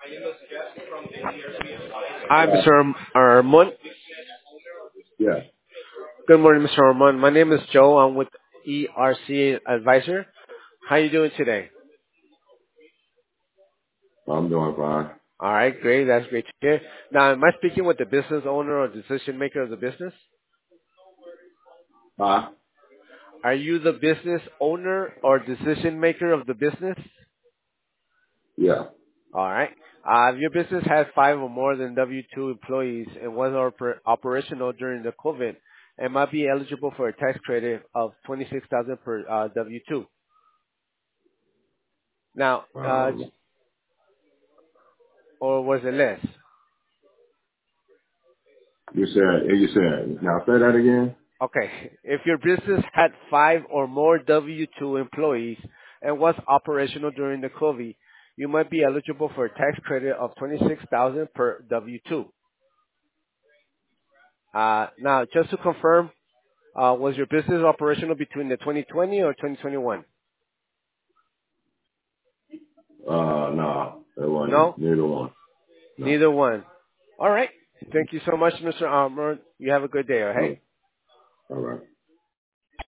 Hi, Yeah. Mr. Armand. Yeah. Good morning, Mr. Armand. My name is Joe. I'm with ERC Advisor. How you doing today? I'm doing fine. All right, great. That's great to hear. Now, am I speaking with the business owner or decision maker of the business? Huh? Are you the business owner or decision maker of the business? Yeah. All right. If your business has five or more than W-2 employees and was operational during the COVID, it might be eligible for a tax credit of 26,000 per W-2. Now, Um, or was it less? you said, now say that again? Okay. If your business had five or more W-2 employees and was operational during the COVID, you might be eligible for a tax credit of 26,000 per W-2. Now, just to confirm, was your business operational between the 2020 or 2021? Nah, it wasn't. No? Neither one. No. Neither one. All right. Thank you so much, Mr. Armour. You have a good day, all right? All right.